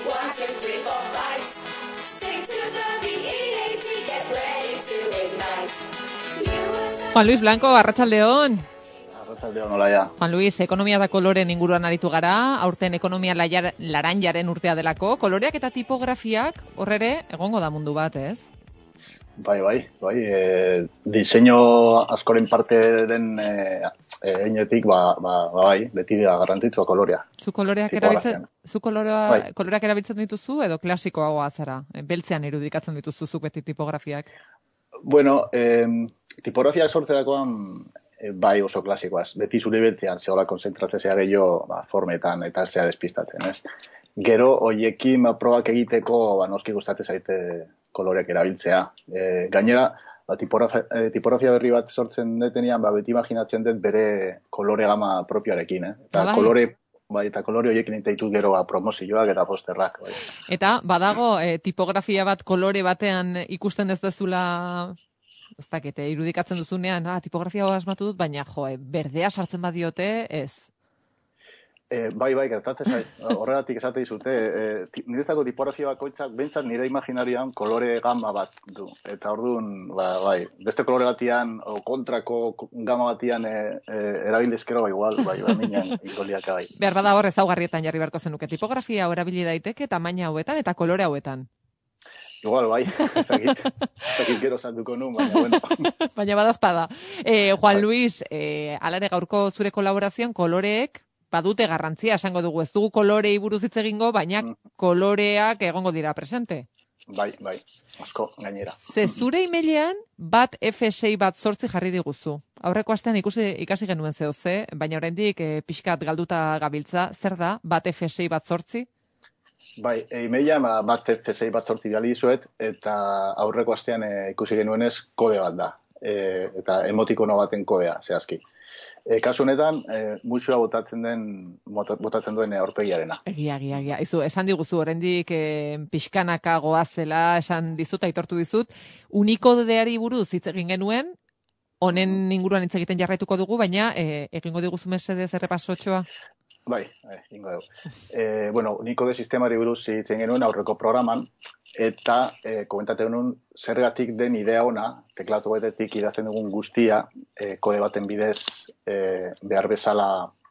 1, 2, 3, 4, 5. Sing to the BEAT, get ready to ignite. Juan Luis Blanco, arratsaldeon. Arratsaldeon, olaia. Juan Luis, ekonomia da koloren inguruan aritu gara, aurten ekonomia laranjaren urtea delako, koloreak eta tipografiak horrere egongo da mundu bat, ez? Bai. Diseinu askoren parte den einetik, bai, beti da garrantzitsua kolorea. Koloreak erabiltzen dituzu edo klasikoagoa zara? Beltzean irudikatzen dituzu zuk beti tipografiak? Bueno, tipografiak sortzerakoan bai oso klasikoaz. Beti zure beltzean zegoela konzentratzea gehiago formetan eta zea despistatzen, ez? Gero, hoiekin probak egiteko noski gustatzen zaite koloreak erabiltzea. Gainera, tipografia berri bat sortzen detenean, beti imaginatzen dut bere kolore gama propioarekin, Eta kolore horiekin egiten gero promozioak eta posterrak. Bai. Eta badago tipografia bat kolore batean ikusten ez dezula, ez dakite, irudikatzen duzunean, tipografia asmatu dut, baina berdea sartzen badiote, ez? Bai, gertatzen zait. Horregatik esate dizute, niretzako tipografia bakoitzak behintzat nire imaginarian kolore gama bat du. Eta orduan, bai, beste kolore batian o kontrako gama batian erabilizkero igual, minan ikoliak bai. Behar bada hor ezaugarrietan jarri beharko zenuke. Tipografia erabili daiteke tamaina hauetan eta kolore hauetan. Igual, bai, ez dakit gero zanduko nun, baina bueno. Baina badazpada. Juan Luis, alare gaurko zure kolaborazioan koloreek badute garrantzia, esango dugu, ez dugu kolorei buruz hitz egingo, baina koloreak egongo dira presente. Bai, asko gainera. Ze zure emailean bat F6 bat 8 jarri diguzu. Aurreko astean ikasi genuen ze, baina oraindik pixkat galduta gabiltza, zer da bat F6 bat 8? Bai, emailean bat F6 bat 8 bidali dizuet, eta aurreko astean ikusi genuenez kode bat da. Eta emotikono baten kodea, zehazki. Kasu honetan, muxua botatzen duen aurpegiarena. Egia. Esan diguzu, oraindik pixkanaka goazela, esan dizut, aitortu dizut, unikodeari buruz hitz egin genuen, honen inguruan hitz egiten jarraituko dugu, baina egingo diguzu mesedez errepasotxoa? Bai, ingo dugu. Unikode sistemari buruz hitz egin genuen aurreko programan, eta komentatzen genuen zergatik den idea ona, teklatu batetik idazten dugun guztia, kode baten bidez behar bezala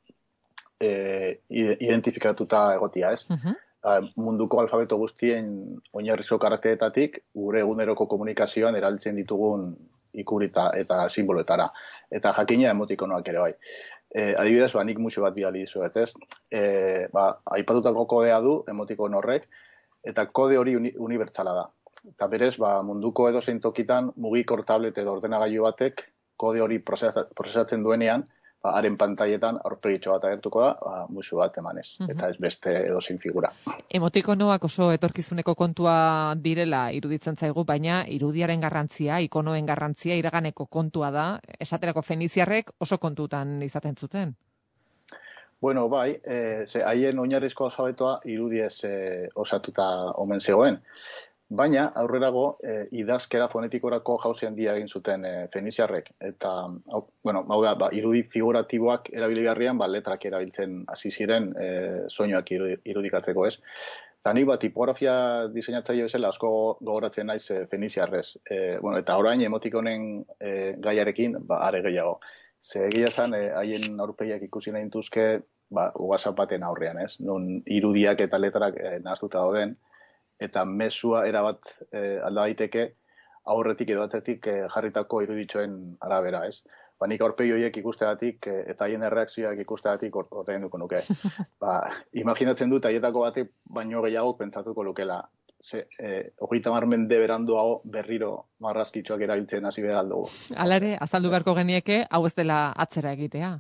identifikatuta egotia, ez? Munduko alfabeto guztien oinarrizko karakteretatik gure eguneroko komunikazioan erabiltzen ditugun ikurita eta simboloetara. Eta jakina emotikonoak ere bai. Adibidez, nik muxo bat bidali dizuet, ez? Aipatutako kodea du emotikon horrek, eta kode hori unibertsala da. Eta berez, munduko edozein tokitan mugikor tablet edo ordenagailu batek kode hori prozesatzen duenean, haren pantailetan aurpegitxo bat agertuko da, musu bat emanez, eta ez beste edozein figura. Emotikonoak oso etorkizuneko kontua direla iruditzen zaigu, baina irudiaren garrantzia, ikonoen garrantzia iraganeko kontua da, esaterako feniziarrek oso kontutan izaten zuten. Bueno, bai, haien oinarrizko alfabetoa irudiez osatuta omen zegoen. Baina, aurrerago, idazkera fonetikorako jauzi handia egin zuten feniziarrek. Eta, hau da, irudi figuratiboak erabili beharrian, letrak erabiltzen hasi ziren soinuak irudikatzeko, ez? Eta nik tipografia diseinatzaile bezala asko gogoratzen naiz feniziarrez. Eta orain emotikonen gaiarekin, are gehiago. Ze egia esan, haien aurpegiak ikusi nahi dituzke, WhatsApp baten aurrean, ez? Non irudiak eta letrak nahaztuta dauden, eta mezua erabat alda daiteke aurretik edo atzetik jarritako iruditxoen arabera, ez? Nik aurpegi horiek ikustegatik eta haien erreakzioak ikustegatik ordainduko duko nuke. Imaginatzen dut haietako batek baino gehiago pentsatuko lukela. 30 mende beranduago berriro marrazkitxoak erabiltzen hasi behar aldugu. Alare, azaldu beharko genieke, hau ez dela atzera egitea.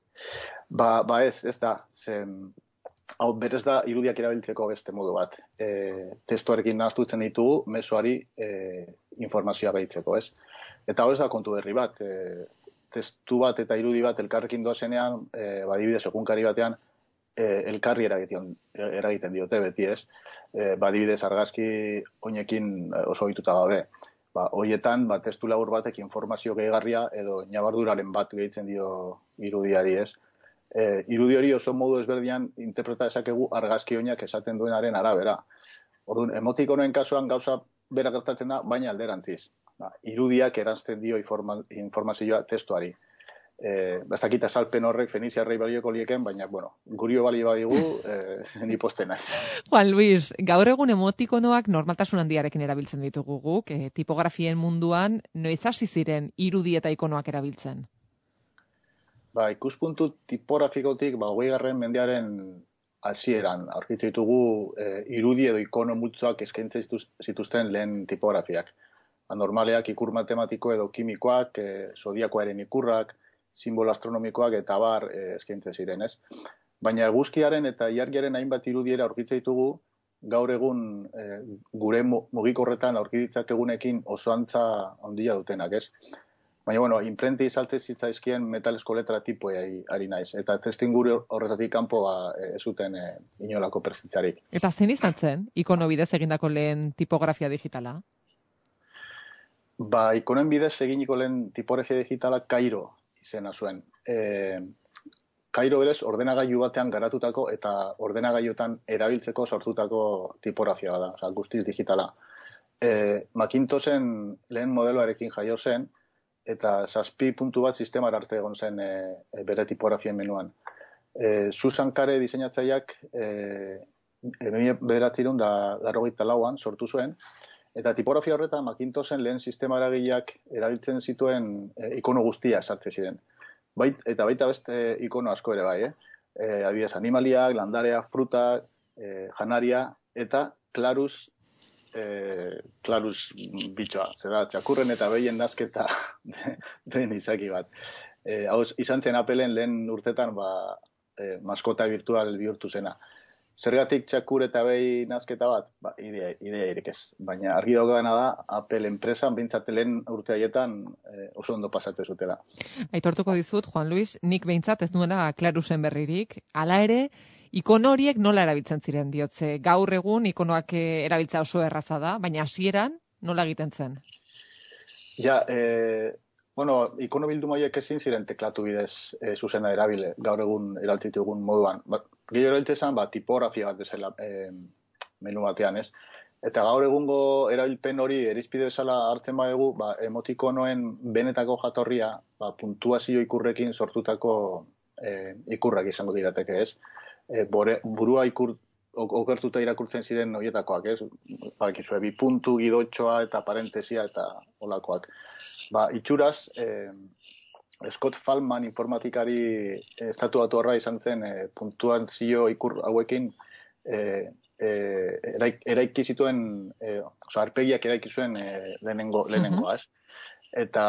Ez da. Hau berez da irudiak erabiltzeko beste modu bat. Testuarekin nahaztutzen ditugu, mezuari informazioa gehitzeko, ez? Eta hau ez da kontu berri bat. Testu bat eta irudi bat elkarrekin doazenean, adibidez, egunkari batean, elkarri eragiten diote beti, ez? Adibidez, argazki oinekin oso ohituta daude. Hoietan, testu labur batek informazio gehigarria edo ñabarduraren bat gehitzen dio irudiari, ez? irudi hori oso modu ezberdian interpreta dezakegu argazki oinak esaten duenaren arabera. Orduan, emotikonoen kasuan gauza bera gertatzen da, baina alderantziz. Irudiak eranzten dio informazioa testuari. Ez dakit azalpen horrek feniziarrei balioko lieken, baina, gurio bali badigu, ni posten naiz. Juan Luis, gaur egun emotikonoak normaltasun handiarekin erabiltzen ditugu guk, tipografien munduan, noiz hasi ziren irudi eta ikonoak erabiltzen? Ikuspuntu tipografikotik, 20. mendearen hasieran aurkitzen ditugu irudi edo ikono multzoak eskaintzen zituzten lehen tipografiak. Normaleak ikur matematiko edo kimikoak, zodiakoaren ikurrak, simbolo astronomikoak eta bar eskaintzen ziren, ez? Baina eguzkiaren eta ilargiaren hainbat irudiera aurkitzen ditugu, gaur egun gure mugikorretan aurkitzak egunekin oso antza handia dutenak, ez? Baina, imprenti saltze zitzaizkien metalesko letra tipoei ari naiz. Eta testinguru horretatik kanpo ez zuten inolako presentziarik. Eta zein izan zen, ikono bidez egindako lehen tipografia digitala? Ikonoen bidez eginiko lehen tipografia digitala Kairo izena zuen. Kairo berez ordenagailu batean garatutako eta ordenagailuetan erabiltzeko sortutako tipografia da, guztiz digitala. Macintoshen lehen modeloarekin jaio zen, eta 7 puntu bat sistemara arte egon zen bere tipografien menuan. Susan Kare diseinatzaileak 1984an sortu zuen, eta tipografia horretan Macintoshen lehen sistema eragileak erabiltzen zituen ikono guztia sartzen ziren. Eta baita beste ikono asko ere bai, adibidez animaliak, landareak, frutak, janaria, eta Clarus bitxoa, zera txakurren eta behien nazketa den izaki bat. Hau izan zen Appleen lehen urtetan maskota virtual bihurtu zena. Zergatik txakur eta behi nazketa bat? Idea irik ez. Baina argi daukadana da, Apple enpresan behintzat lehen urte haietan oso ondo pasatzen zutela. Aitortuko dizut, Juan Luis, nik behintzat ez nuela Clarusen berririk. Hala ere, ikono horiek nola erabiltzen ziren diotze? Gaur egun ikonoak erabiltza oso erraza da, baina hasieran nola egiten zen? Ikono bilduma horiek ezin ziren teklatu bidez zuzena erabile, gaur egun erabiltzen dugun moduan. Gehio erabiltzen zen, tipografia bat bezala menu batean, ez? Eta gaur egungo erabilpen hori erizpide bezala hartzen badugu, emotikonoen benetako jatorria, puntuazio ikurrekin sortutako ikurrak izango dirateke, ez? Burua okertuta irakurtzen ziren horietakoak, ez? Bakizue, 2 puntu, gidotxoa eta parentesia eta olakoak. Itxuraz, Scott Fahlman informatikari estatuatu horra izan zen puntuazio ikur hauekin eraiki zituen, arpegiak eraiki zuen lehenengoa, ez? Eta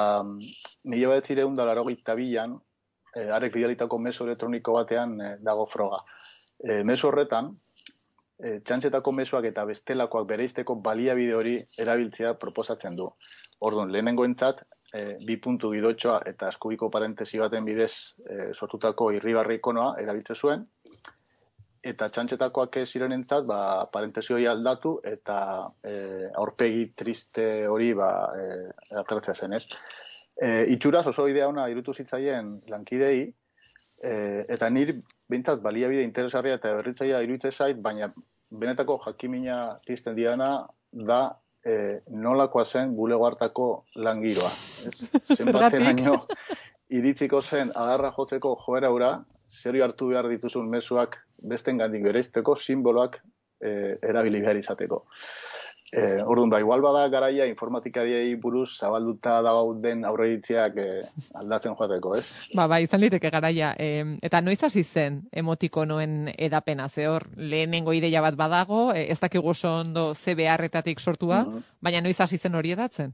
1982an, harek bidalitako mezu elektroniko batean dago froga. Mezu horretan, txantxetako mezuak eta bestelakoak bereizteko baliabide hori erabiltzea proposatzen du. Orduan, lehenengoentzat, 2 puntu gidotxoa eta eskubiko parentesi baten bidez sortutako irribarre ikonoa erabiltzen zuen, eta txantxetakoak zirenentzat, parentesi hori aldatu eta aurpegi triste hori agertzea zen, ez? Itxuraz oso idea ona irutu zitzaien lankidei, eta niri behintzat baliabide interesgarria eta berritzaia iruditzen zait, baina benetako jakimina pizten diana da nolakoa zen bulego hartako langiroa. Zenbateraino iritziko zen agarra jotzeko joera hura, zeru hartu behar dituzun mezuak besten gandik bereizteko simboloak erabili behar izateko. Orduan, igual bada garaia informatikariei buruz zabalduta dauden aurreiritziak aldatzen joateko, ez? Izan liteke garaia. Eta noiz hasi zen emotikonoen edapena? Hor lehenengo ideia bat badago, ez dakigu oso ondo ze beharretatik sortua, baina noiz hasi zen hori edatzen?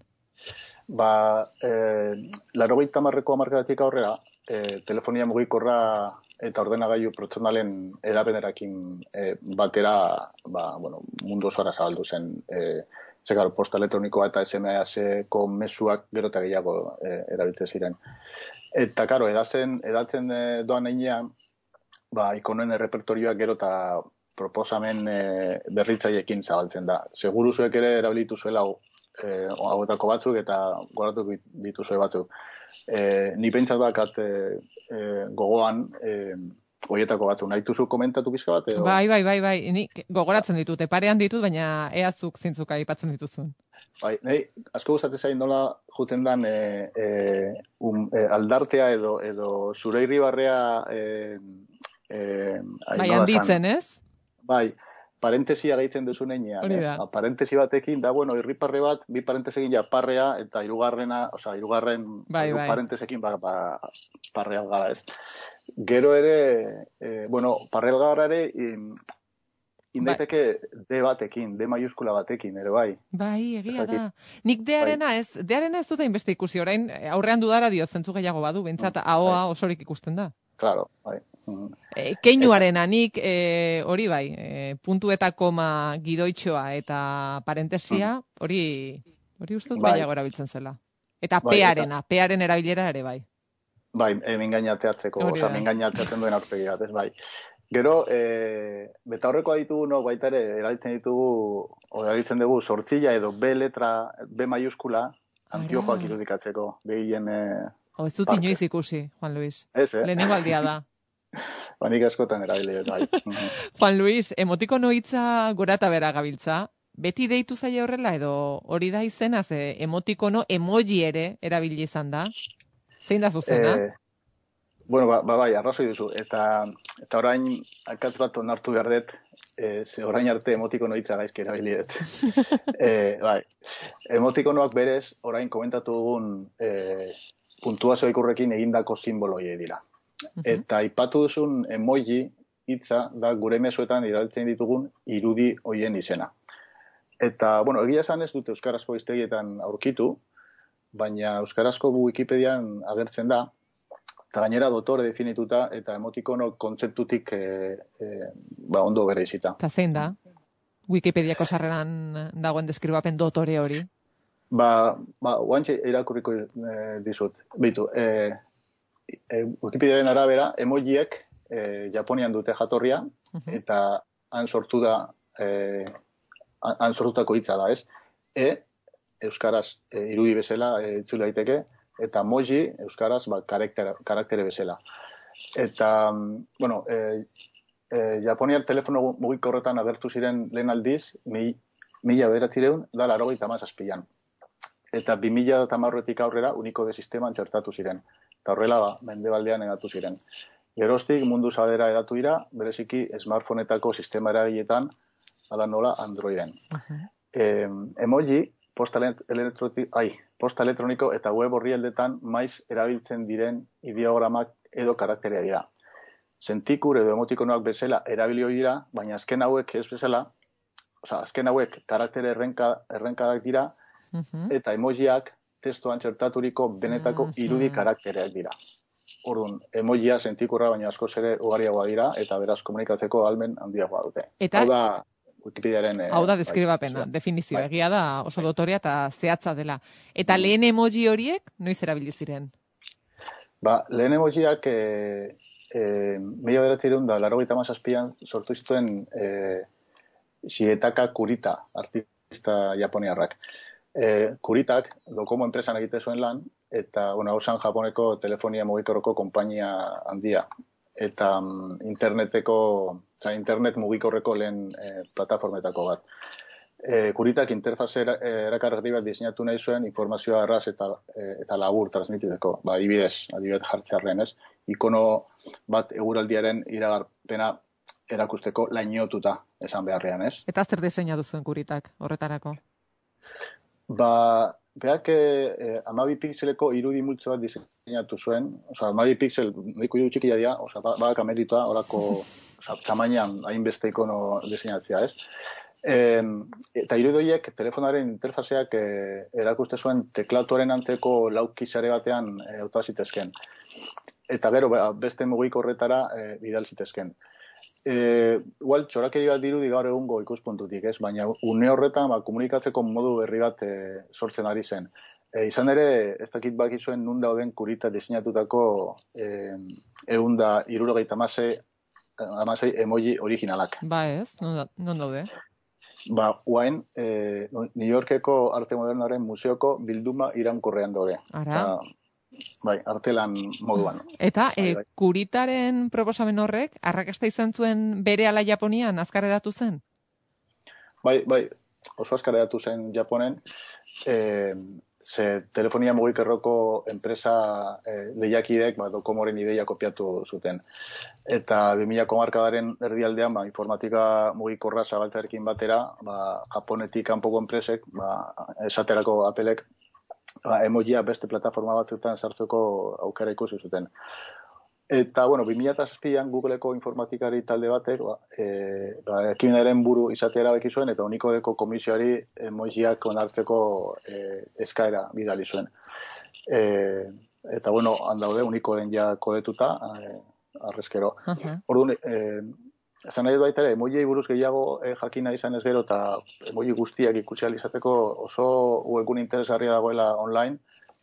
80ko hamarkadatik aurrera, telefonia mugikorra eta ordenagailu pertsonalen edapenerakin batera mundu osora zabaldu zen. Posta elektronikoa eta SMS-ko mezuak gero eta gehiago erabiltzen ziren. Eta, karo, edatzen doan heinean, ikonoen errepertorioak gero eta proposamen berritzaileekin zabaltzen da. Seguru zuek ere erabilitu zuela hauetako batzuk eta goratu dituzue batzuk. Ni pentsat bakat gogoan, horietako batzu. Nahi duzu komentatu pizka bat? Edo? Bai. Nik gogoratzen ditut, parean ditut, baina eazuk zintzuk aipatzen dituzun. Bai, nahi, asko gustatzen zain nola juten dan aldartea edo zure irribarrea Bai, handitzen, ez? Bai, parentesia gehitzen duzu neinean, Hori da. Parentesi batekin, da, bueno, irriparre bat, bi parentesekin ja parrea, eta hirugarren parentesekin parrea gara, ez. Gero ere, parrea gara ere, indaiteke D batekin, D maiuskula batekin, ere bai. Bai, egia da. Nik dearena ez dut hainbeste ikusi, orain aurrean dudara dio zentzu gehiago badu, bentsat ahoa osorik ikusten da. Claro, bai. Keinuarena nik hori bai, puntu eta koma gidoitxoa eta parentesia, hori uste dut gehiago erabiltzen zela. Eta pearen erabilera ere bai. Bai, mingainateatzeko, mingainateatzen duen aurpegi bat, ez bai. Gero, betaurrekoa ditugu, baita ere, erabiltzen dugu sortzilla edo B letra, B maiuskula, antiojoak irudikatzeko, behien... Ez dut inoiz ikusi, Juan Luis. Ez, Lehenengo aldia da. Nik askotan erabili, bai. Juan Luis, emotikono hitza gora eta bera gabiltza, beti deitu zaila horrela edo hori da izena, ze emotikono emoji ere erabili izan da? Zein da zuzena? Bai, arrazoi duzu. Eta orain, akatz bat onartu behar dut, ze orain arte emotikono hitza gaizki erabili dut. Bai, emotikonoak berez, orain komentatu dugun puntuazio ikurrekin egindako simboloiei dira. Eta aipatu duzun emoji hitza da gure mezuetan erabiltzen ditugun irudi hoien izena. Eta, egia esan ez dut euskarazko hiztegietan aurkitu, baina euskarazko Wikipedian agertzen da, eta gainera dotore definituta eta emotikono kontzeptutik ondo bere izita. Eta zein da? Wikipediako sarreran dagoen deskribapen dotore hori? Oantxe irakurriko dizut. Bitu, Wikipediaren arabera, emojiek Japonian dute jatorria, eta han sortutako hitza da, ez? Euskaraz irudi bezala itzul daiteke, eta moji euskaraz karaktere bezala. Eta, Japoniar telefono mugikorretan agertu ziren lehen aldiz, 1997 eta 2010etik aurrera Unicode sisteman txertatu ziren. Eta horrela, mendebaldean edatu ziren. Geroztik mundu zabera edatu dira, bereziki smartphonetako sistema eragiletan, ala nola Androiden. Emoji, posta elektroniko eta web orrialdetan maiz erabiltzen diren ideogramak edo karakterea dira. Sentikur edo emotikonoak bezala erabili hori dira, baina azken hauek ez bezala, azken hauek karaktere errenkadak dira, eta emojiak testuan txertaturiko benetako irudi karaktereak dira. Orduan, emojia sentikurra baina askoz ere ugariagoa dira, eta beraz komunikatzeko ahalmen handiagoa dute. Eta... Wikipediaren... Hau da deskribapena, definizioa. Egia da oso dotorea eta zehatza dela. Eta lehen emoji horiek noiz erabili ziren? Lehen emojiak 1987an sortu zituen Shigetaka Kurita, artista japoniarrak. Kuritak Docomo enpresan egite zuen lan, eta hausan Japoneko telefonia mugikorreko konpainia handia. Eta internet mugikorreko lehen plataformetako bat. Kuritak interfaze erakargarri bat diseinatu nahi zuen informazioa erraz eta labur transmititzeko. Adibidez jartzearren, ez? Ikono bat eguraldiaren iragarpena erakusteko lainotuta esan beharrean, ez? Eta zer diseinatu zuen Kuritak horretarako? Beak 12 pixeleko irudi multzo bat diseinatu zuen, 12 pixel, nahiko irudi txikia dira, badak ameritua, horako tamainan hainbeste ikono diseinatzea, ez? Eta irudoiek telefonaren interfazeak erakuste zuen teklatuaren antzeko laukizare batean hautazitezken. Eta gero beste mugiko horretara bidal zitezken. Igual, txorakeri bat dirudi gaur egungo ikuspuntutik, ez? Baina une horretan komunikatzeko modu berri bat sortzen ari zen. Izan ere, ez dakit bakizuen nun dauden Kurita diseinatutako 176 emoji originalak. Ez, non daude? Guain, New Yorkeko Arte Modernoaren Museoko bilduma iraunkorrean daude. Ara? bai, artelan moduan. Eta Bai. Kuritaren proposamen horrek, arrakasta izan zuen berehala Japonian azkar hedatu zen? Bai, oso azkar hedatu zen Japonen, ze telefonia mugikorreko enpresa lehiakidek Docomoren ideia kopiatu zuten. Eta 2000ko hamarkadaren erdialdean informatika mugikorra zabaltzarekin batera, Japonetik kanpoko enpresek, esaterako Applek, emojia beste plataforma batzuetan sartzeko aukera ikusi zuten. Eta, 2007an Googleko informatikari talde batek, ekimenaren buru izatea erabaki zuen, eta Unikodeko komisioari emojiak onartzeko eskaera bidali zuen. Eta, handaude Unikoden ja kodetuta, arrezkero. Orduan, esan nahi baita ere, emojiei buruz gehiago jakina izan ez gero, eta emoji guztiak ikusi ahal izateko oso webgune interesgarria dagoela online,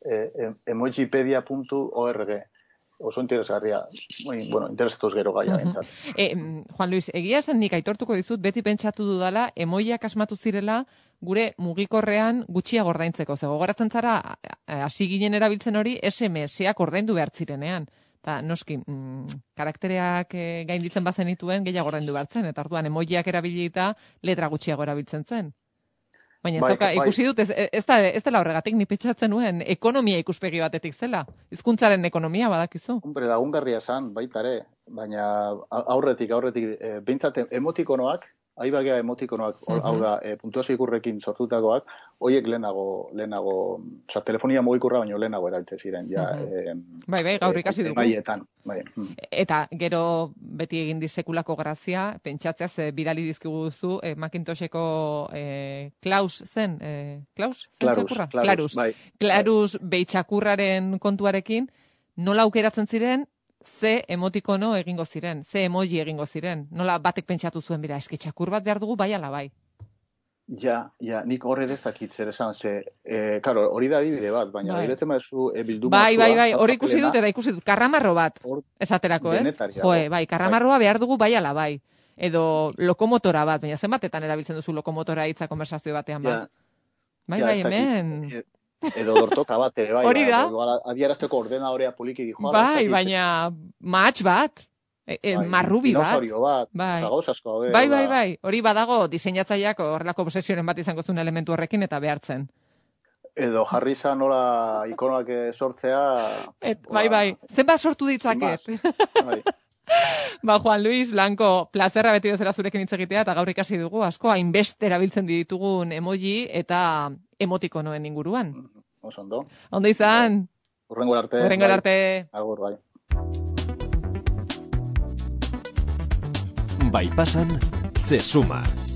emojipedia.org. Oso interesgarria, interesatuz gero gaia entzat. Juan Luis, egia esan nik aitortuko dizut, beti pentsatu dudala, emojiak asmatu zirela gure mugikorrean gutxiago ordaintzeko. Ze gogoratzen zara, hasi ginen erabiltzen hori, SMS-ak ordaindu behar zirenean. Eta noski, karaktereak gainditzen bazen dituen, gehiago ordaindu behar zen. Eta orduan, emojiak erabilita letra gutxiago erabiltzen zen. Baina ikusi dut, ez dela horregatik, ni pentsatzen nuen, ekonomia ikuspegi batetik zela. Hizkuntzaren ekonomia badakizu. Hombre, lagungarria zan, baita ere, baina aurretik, behintzat emotikonoak, aibagea emotikonoak, hau da, puntuazio ikurrekin sortutakoak, horiek lehenago, telefonia mugikorra baino lehenago erabiltzen ziren, Bai, gaur ikasi dugu. Maietan, bai. Eta gero beti egin disekulako grazia, pentsatzeaz bidali dizkiguzu, Macintosheko Klaus zen, Clarus, bai. Clarus beitxakurraren kontuarekin, nola aukeratzen ziren, ze emotikono egingo ziren, ze emoji egingo ziren. Nola batek pentsatu zuen, bera, eske txakur bat behar dugu, bai ala bai. Ja, nik horre ez dakit zer esan, karo, hori da adibide bat, baina iretzen badezu bilduma. Bai, hori ikusi dut, karramarro bat, esaterako, ez? Bai, karramarroa behar dugu, bai ala bai. Edo lokomotora bat, baina zenbatetan erabiltzen duzu lokomotora hitza konversazio batean, bai. Bai, hemen... Edo dortoka bat ere, bai. Hori da. Adierazteko ordenadorea poliki dijoa. Bai, baina matx bat, marrubi bat. Dinosaurio bat, zagoz asko. Bai. Hori badago diseinatzaileak horrelako obsesionen bat izango zuen elementu horrekin eta behartzen. Edo jarri izan nola ikonoak sortzea... Bai. Zenbat sortu ditzaket. Bai. Juan Luis Blanco, plazerra beti bezala zurekin hitz egitea, eta gaur ikasi dugu, asko, hainbeste erabiltzen ditugun emoji eta emotikonoen inguruan. Oso ondo. Ondo izan? Hurrengor arte. Agur, bai. Bai pasan, se suma.